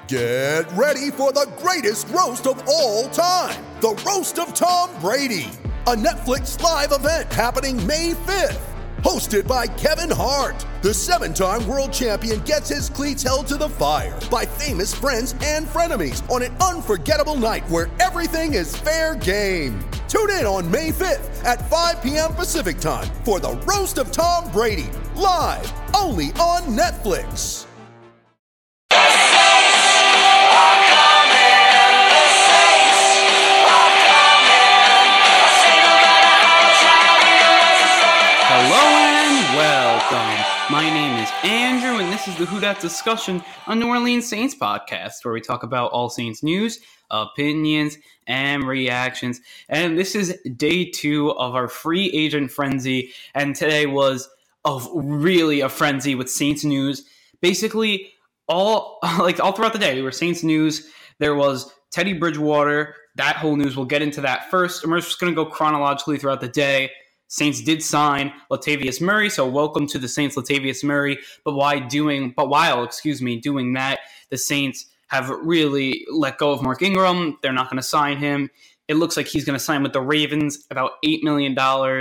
Get ready for the greatest roast of all time, the Roast of Tom Brady, a Netflix live event happening May 5th. Hosted by Kevin Hart, the 7-time world champion gets his cleats held to the fire by famous friends and frenemies on an unforgettable night where everything is fair game. Tune in on May 5th at 5 p.m. Pacific time for the Roast of Tom Brady, live only on Netflix. Hello and welcome. My name is Andrew, and this is the Who Dat Discussion, a New Orleans Saints podcast where we talk about all Saints news, opinions, and reactions. And this is day 2 of our free agent frenzy, and today was really a frenzy with Saints news. Basically, all throughout the day, there were Saints news. There was Teddy Bridgewater. That whole news, we'll get into that first. And we're just going to go chronologically throughout the day. Saints did sign Latavius Murray, so welcome to the Saints, Latavius Murray. But while doing that, the Saints have really let go of Mark Ingram. They're not going to sign him. It looks like he's going to sign with the Ravens about $8 million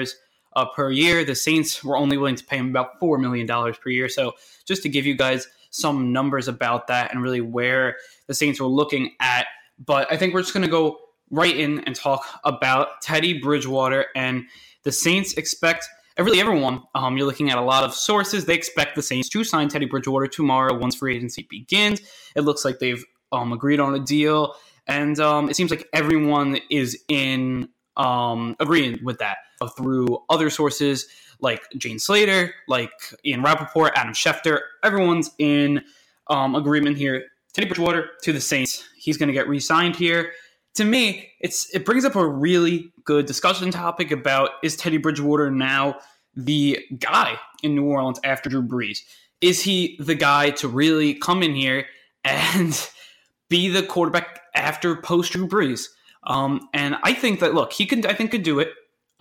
per year. The Saints were only willing to pay him about $4 million per year. So just to give you guys some numbers about that and really where the Saints were looking at. But I think we're just going to go right in and talk about Teddy Bridgewater. And the Saints expect, really everyone, you're looking at a lot of sources, they expect the Saints to sign Teddy Bridgewater tomorrow once free agency begins. It looks like they've agreed on a deal, and it seems like everyone is in agreeing with that through other sources like Jane Slater, like Ian Rappaport, Adam Schefter. Everyone's in agreement here. Teddy Bridgewater to the Saints. He's going to get re-signed here. To me, it brings up a really good discussion topic about, is Teddy Bridgewater now the guy in New Orleans after Drew Brees? Is he the guy to really come in here and be the quarterback after post-Drew Brees? And I think that, look, he could do it.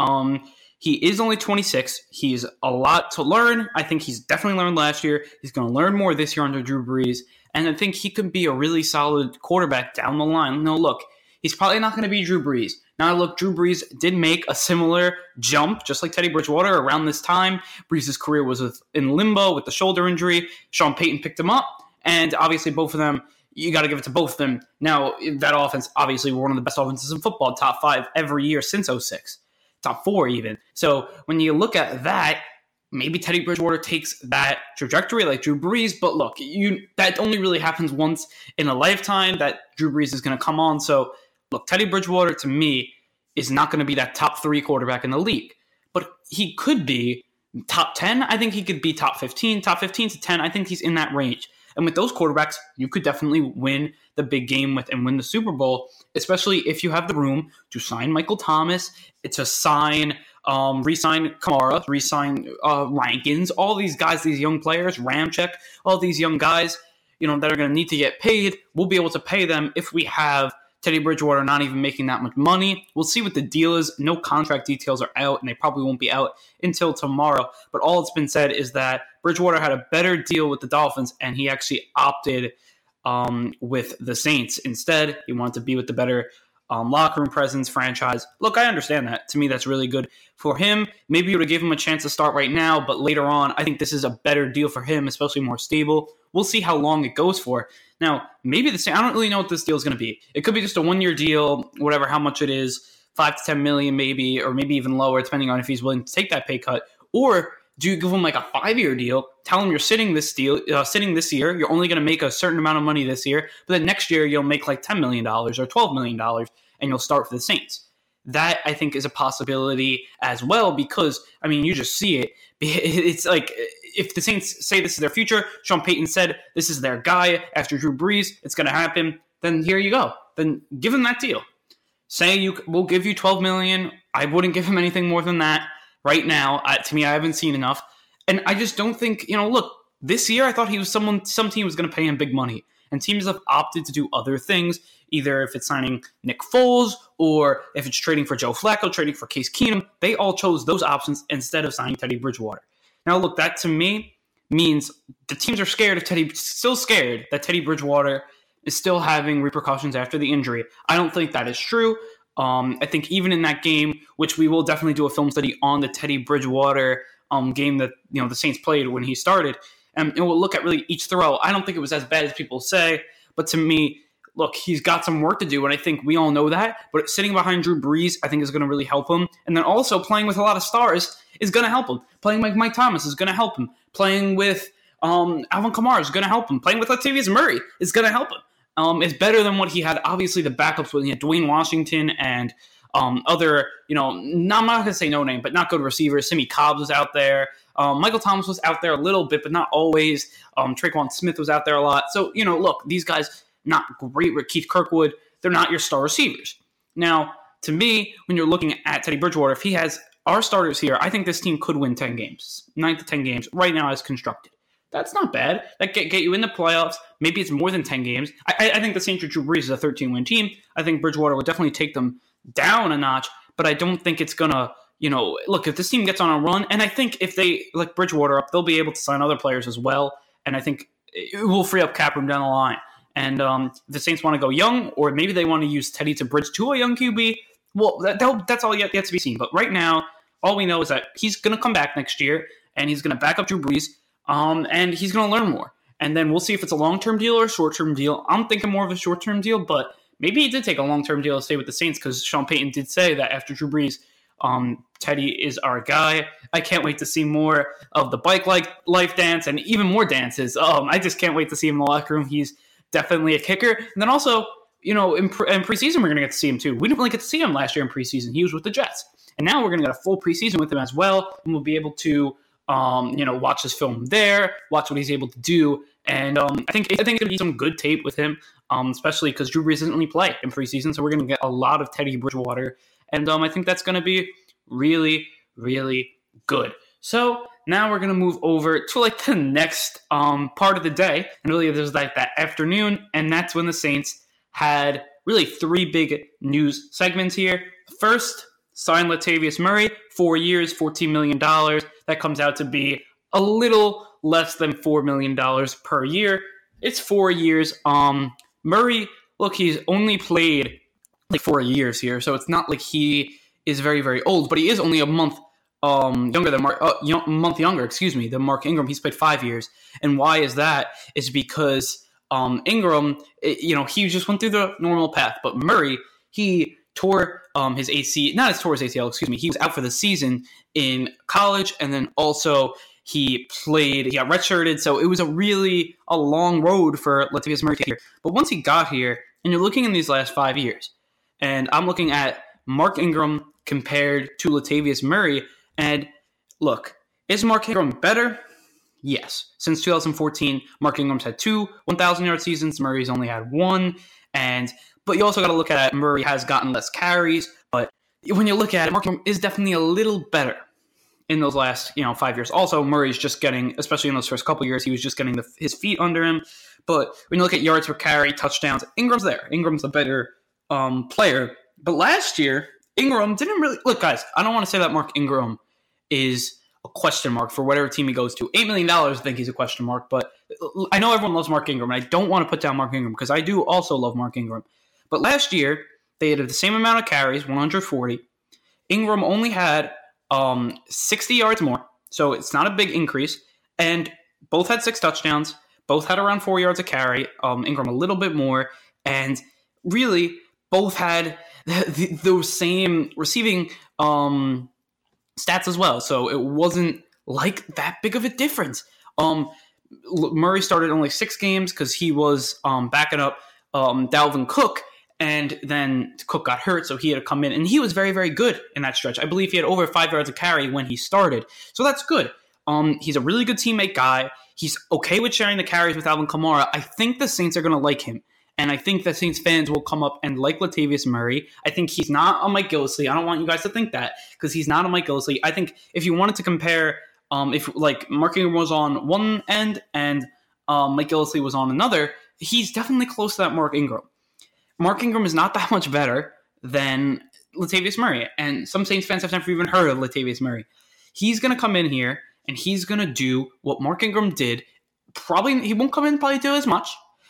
He is only 26. He's a lot to learn. I think he's definitely learned last year. He's going to learn more this year under Drew Brees. And I think he could be a really solid quarterback down the line. No, look, he's probably not going to be Drew Brees. Now, look, Drew Brees did make a similar jump, just like Teddy Bridgewater, around this time. Brees' career was in limbo with the shoulder injury. Sean Payton picked him up, and obviously both of them, you got to give it to both of them. Now, that offense, obviously, were one of the best offenses in football, top 5 every year since 2006, top 4 even. So when you look at that, maybe Teddy Bridgewater takes that trajectory like Drew Brees, but look, that only really happens once in a lifetime that Drew Brees is going to come on. So look, Teddy Bridgewater, to me, is not going to be that top 3 quarterback in the league. But he could be top 10. I think he could be top 15 to 10. I think he's in that range. And with those quarterbacks, you could definitely win the big game and win the Super Bowl, especially if you have the room to sign Michael Thomas, to re-sign Kamara, re-sign Rankins, all these guys, these young players, Ramczyk, all these young guys, that are going to need to get paid. We'll be able to pay them if we have Teddy Bridgewater not even making that much money. We'll see what the deal is. No contract details are out, and they probably won't be out until tomorrow. But all that's been said is that Bridgewater had a better deal with the Dolphins, and he actually opted with the Saints instead. He wanted to be with the better locker room presence franchise. Look, I understand that. To me, that's really good for him. Maybe you would have given him a chance to start right now, but later on, I think this is a better deal for him, especially more stable. We'll see how long it goes for. Now, maybe I don't really know what this deal is going to be. It could be just a 1-year deal, whatever, how much it is, 5 to 10 million maybe, or maybe even lower, depending on if he's willing to take that pay cut. Or do you give him like a 5-year deal, tell him you're sitting this year, you're only going to make a certain amount of money this year, but then next year you'll make like $10 million or $12 million, and you'll start for the Saints. That, I think, is a possibility as well because, you just see it. It's like, if the Saints say this is their future, Sean Payton said this is their guy after Drew Brees, it's going to happen, then here you go. Then give him that deal. Say we'll give you $12 million. I wouldn't give him anything more than that right now. To me, I haven't seen enough. And I just don't think, look, this year I thought he was some team was going to pay him big money. And teams have opted to do other things, either if it's signing Nick Foles or if it's trading for Joe Flacco, trading for Case Keenum. They all chose those options instead of signing Teddy Bridgewater. Now, look, that to me means the teams are still scared that Teddy Bridgewater is still having repercussions after the injury. I don't think that is true. I think even in that game, which we will definitely do a film study on the Teddy Bridgewater game that the Saints played when he started, and we'll look at really each throw. I don't think it was as bad as people say, but to me, look, he's got some work to do, and I think we all know that. But sitting behind Drew Brees, I think, is going to really help him. And then also playing with a lot of stars is going to help him. Playing with Mike Thomas is going to help him. Playing with Alvin Kamara is going to help him. Playing with Latavius Murray is going to help him. It's better than what he had. Obviously, the backups when he had Dwayne Washington and other, I'm not going to say no name, but not good receivers. Simmie Cobbs was out there. Michael Thomas was out there a little bit, but not always. Traquan Smith was out there a lot. So, look, these guys, not great. Keith Kirkwood, they're not your star receivers. Now, to me, when you're looking at Teddy Bridgewater, if he has our starters here, I think this team could win 10 games, 9 to 10 games right now as constructed. That's not bad. That get you in the playoffs. Maybe it's more than 10 games. I think the Saints with Drew Brees is a 13-win team. I think Bridgewater would definitely take them down a notch, but I don't think it's going to, look, if this team gets on a run, and I think if they let Bridgewater up, they'll be able to sign other players as well, and I think it will free up cap room down the line. And if the Saints want to go young, or maybe they want to use Teddy to bridge to a young QB, well, that's all yet to be seen. But right now, all we know is that he's going to come back next year, and he's going to back up Drew Brees, and he's going to learn more. And then we'll see if it's a long-term deal or a short-term deal. I'm thinking more of a short-term deal, but maybe he did take a long-term deal to stay with the Saints because Sean Payton did say that after Drew Brees, Teddy is our guy. I can't wait to see more of the bike-like life dance and even more dances. I just can't wait to see him in the locker room. He's definitely a kicker. And then also, in preseason, we're going to get to see him too. We didn't really get to see him last year in preseason. He was with the Jets. And now we're going to get a full preseason with him as well. And we'll be able to, watch his film there, watch what he's able to do. And I think it's going to be some good tape with him, especially because Drew Brees doesn't really play in preseason. So we're going to get a lot of Teddy Bridgewater. And I think that's going to be really, really good. So now we're going to move over to the next part of the day. And really there's that afternoon. And that's when the Saints had really 3 big news segments here. First, sign Latavius Murray, 4 years, $14 million. That comes out to be a little less than $4 million per year. It's 4 years. Murray, look, he's only played 4 years here. So it's not like he is very, very old, but he is only a month younger than Mark Ingram. He's played 5 years. And why is that? It's because Ingram, he just went through the normal path. But Murray, he tore his ACL, he was out for the season in college, and then also he got redshirted. So it was a long road for Latavius Murray to get here. But once he got here, and you're looking in these last 5 years, and I'm looking at Mark Ingram compared to Latavius Murray, and look, is Mark Ingram better? Yes. Since 2014, Mark Ingram's had 2 1,000-yard seasons. Murray's only had 1. But you also got to look at it. Murray has gotten less carries. But when you look at it, Mark Ingram is definitely a little better in those last 5 years. Also, Murray's just getting, especially in those first couple years, he was just getting his feet under him. But when you look at yards per carry, touchdowns, Ingram's there. Ingram's a better player. But last year, Ingram didn't really... Look, guys, I don't want to say that Mark Ingram is a question mark for whatever team he goes to. $8 million, I think he's a question mark. But I know everyone loves Mark Ingram, and I don't want to put down Mark Ingram because I do also love Mark Ingram. But last year, they had the same amount of carries, 140. Ingram only had 60 yards more, so it's not a big increase. And both had 6 touchdowns. Both had around 4 yards a carry. Ingram a little bit more. And really, both had those same receiving stats as well. So it wasn't like that big of a difference. Murray started only 6 games because he was backing up Dalvin Cook, and then Cook got hurt, so he had to come in. And he was very, very good in that stretch. I believe he had over 5 yards a carry when he started. So that's good. He's a really good teammate guy. He's okay with sharing the carries with Alvin Kamara. I think the Saints are going to like him. And I think the Saints fans will come up and like Latavius Murray. I think he's not a Mike Gillislee. I don't want you guys to think that because he's not a Mike Gillislee. I think if you wanted to compare, if Mark Ingram was on one end and Mike Gillislee was on another, he's definitely close to that Mark Ingram. Mark Ingram is not that much better than Latavius Murray. And some Saints fans have never even heard of Latavius Murray. He's going to come in here and he's going to do what Mark Ingram did. Probably he won't come in and probably do as much.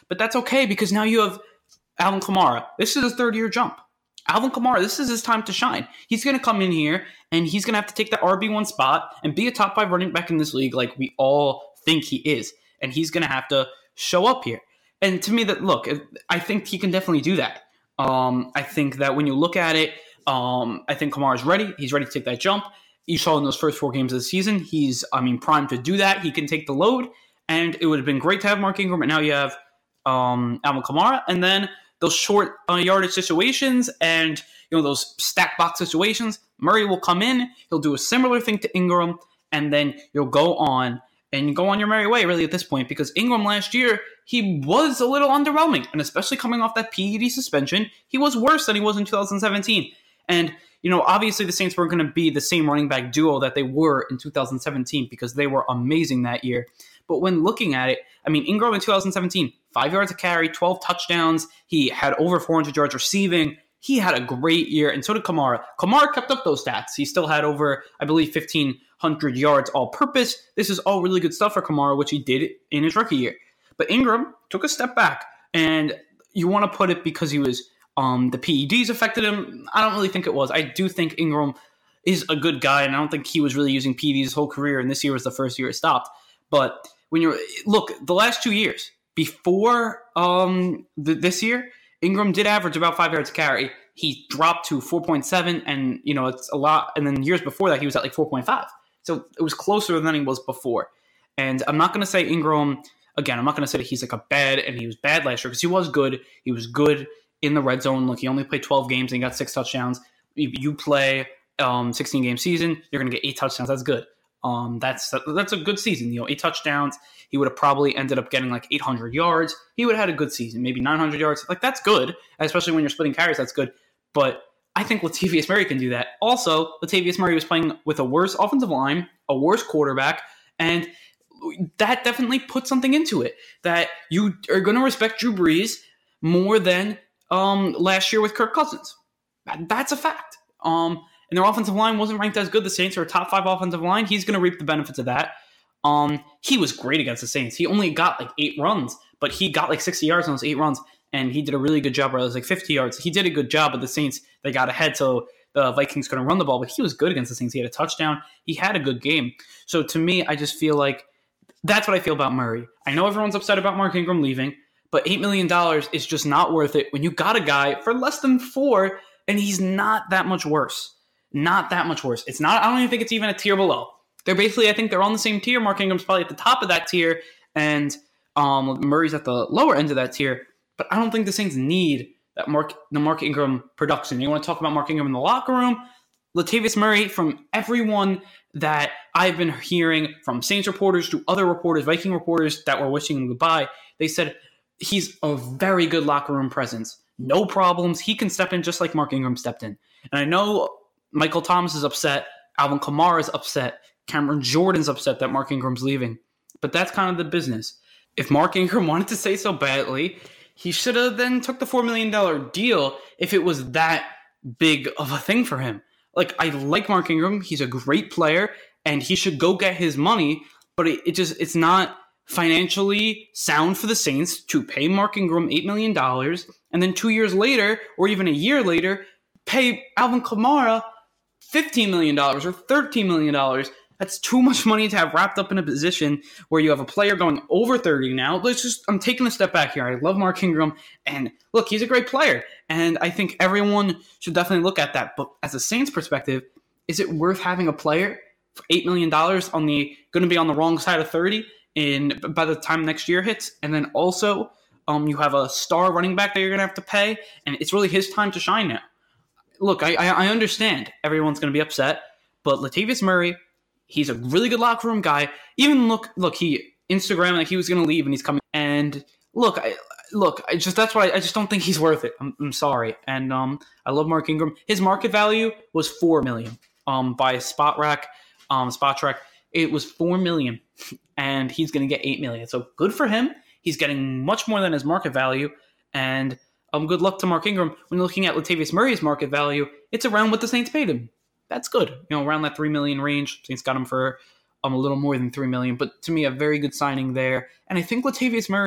But that's okay because now you have Alvin Kamara. This is his third-year jump. Alvin Kamara, this is his time to shine. He's going to come in here, and he's going to have to take the RB1 spot and be a top 5 running back in this league like we all think he is. And he's going to have to show up here. And to me, I think he can definitely do that. I think that when you look at it, I think Kamara's ready. He's ready to take that jump. You saw in those first 4 games of the season, he's, primed to do that. He can take the load, and it would have been great to have Mark Ingram, but now you have Alvin Kamara, and then those short yardage situations and those stack box situations, Murray will come in, he'll do a similar thing to Ingram, and then you'll go on your merry way, really, at this point, because Ingram last year, he was a little underwhelming, and especially coming off that PED suspension, he was worse than he was in 2017. And, obviously the Saints weren't going to be the same running back duo that they were in 2017 because they were amazing that year. But when looking at it, Ingram in 2017, 5 yards a carry, 12 touchdowns. He had over 400 yards receiving. He had a great year, and so did Kamara. Kamara kept up those stats. He still had over, I believe, 1,500 yards all-purpose. This is all really good stuff for Kamara, which he did in his rookie year. But Ingram took a step back, and you want to put it because he was the PEDs affected him. I don't really think it was. I do think Ingram is a good guy, and I don't think he was really using PEDs his whole career, and this year was the first year it stopped. But when the last 2 years before this year, Ingram did average about 5 yards a carry. He dropped to 4.7, and it's a lot. And then years before that, he was at like 4.5. So it was closer than he was before. And I'm not going to say Ingram again. I'm not going to say that he's like he was bad last year because he was good. He was good in the red zone. Look, he only played 12 games and he got 6 touchdowns. If you play 16-game season, you're going to get 8 touchdowns. That's good. That's a good season. 8 touchdowns. He would have probably ended up getting like 800 yards. He would have had a good season, maybe 900 yards. Like, that's good, especially when you're splitting carries. That's good. But I think Latavius Murray can do that. Also, Latavius Murray was playing with a worse offensive line, a worse quarterback, and that definitely put something into it. That you are going to respect Drew Brees more than last year with Kirk Cousins. That's a fact. And their offensive line wasn't ranked as good. The Saints are a top 5 offensive line. He's going to reap the benefits of that. He was great against the Saints. He only got like 8 runs, but he got like 60 yards on those 8 runs, and he did a really good job. Or it was like 50 yards. He did a good job, but the Saints, they got ahead, so the Vikings couldn't run the ball, but he was good against the Saints. He had a touchdown. He had a good game. So to me, I just feel like that's what I feel about Murray. I know everyone's upset about Mark Ingram leaving, but $8 million is just not worth it when you got a guy for less than 4, and he's not that much worse. Not that much worse. It's not. I don't even think it's even a tier below. They're basically, I think they're on the same tier. Mark Ingram's probably at the top of that tier, and Murray's at the lower end of that tier. But I don't think the Saints need the Mark Ingram production. You want to talk about Mark Ingram in the locker room? Latavius Murray, from everyone that I've been hearing, from Saints reporters to other reporters, Viking reporters that were wishing him goodbye, they said he's a very good locker room presence. No problems. He can step in just like Mark Ingram stepped in. And I know Michael Thomas is upset. Alvin Kamara is upset. Cameron Jordan's upset that Mark Ingram's leaving. But that's kind of the business. If Mark Ingram wanted to say so badly, he should have then took the $4 million deal if it was that big of a thing for him. Like, I like Mark Ingram. He's a great player, and he should go get his money. But it's not financially sound for the Saints to pay Mark Ingram $8 million, and then 2 years later, or even a year later, pay Alvin Kamara $15 million or $13 million. That's too much money to have wrapped up in a position where you have a player going over 30 now. I'm taking a step back here. I love Mark Ingram, and look, he's a great player, and I think everyone should definitely look at that. But as a Saints perspective, is it worth having a player for $8 million going to be on the wrong side of 30 by the time next year hits? And then also, you have a star running back that you're going to have to pay, and it's really his time to shine now. Look, I understand everyone's going to be upset, but Latavius Murray, he's a really good locker room guy. Even look, he Instagram like he was going to leave and he's coming. And I just don't think he's worth it. I'm sorry. And I love Mark Ingram. His market value was $4 million. By Spotrac. It was $4 million, and he's going to get $8 million. So good for him. He's getting much more than his market value, and good luck to Mark Ingram. When looking at Latavius Murray's market value, it's around what the Saints paid him. That's good. Around that $3 million range. Saints got him for a little more than $3 million, but to me, a very good signing there. And I think Latavius Murray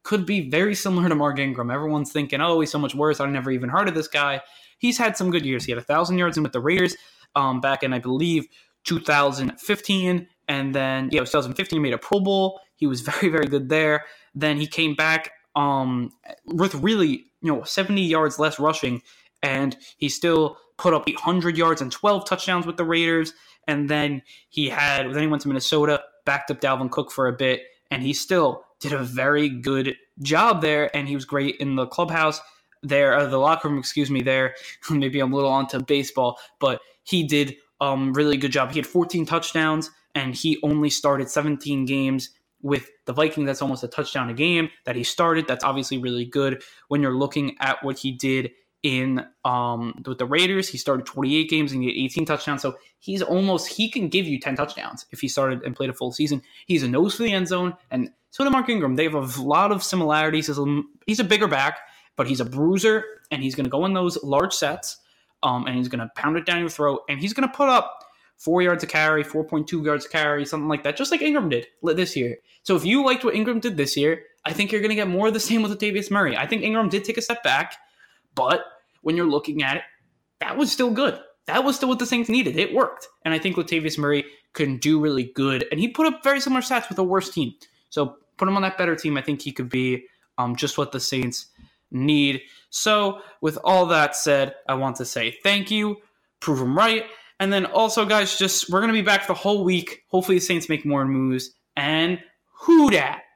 could be very similar to Mark Ingram. Everyone's thinking, oh, he's so much worse. I never even heard of this guy. He's had some good years. He had 1,000 yards in with the Raiders back in, I believe, 2015. And then, it was 2015, he made a Pro Bowl. He was very, very good there. Then he came back with really, 70 yards less rushing, and he still put up 800 yards and 12 touchdowns with the Raiders. And then he went to Minnesota, backed up Dalvin Cook for a bit, and he still did a very good job there. And he was great in the clubhouse there, the locker room, there. Maybe I'm a little onto baseball, but he did really good job. He had 14 touchdowns, and he only started 17 games with the Vikings. That's almost a touchdown a game that he started. That's obviously really good when you're looking at what he did in with the Raiders. He started 28 games and he had 18 touchdowns. So he can give you 10 touchdowns if he started and played a full season. He's a nose for the end zone, and so did Mark Ingram. They have a lot of similarities. He's a bigger back, but he's a bruiser, and he's going to go in those large sets, and he's going to pound it down your throat, and he's going to put up 4 yards a carry, 4.2 yards a carry, something like that, just like Ingram did this year. So if you liked what Ingram did this year, I think you're going to get more of the same with Latavius Murray. I think Ingram did take a step back, but when you're looking at it, that was still good. That was still what the Saints needed. It worked. And I think Latavius Murray can do really good. And he put up very similar stats with a worse team. So put him on that better team. I think he could be just what the Saints need. So with all that said, I want to say thank you. Prove him right. And then also, guys, we're going to be back the whole week. Hopefully the Saints make more moves. And who dat?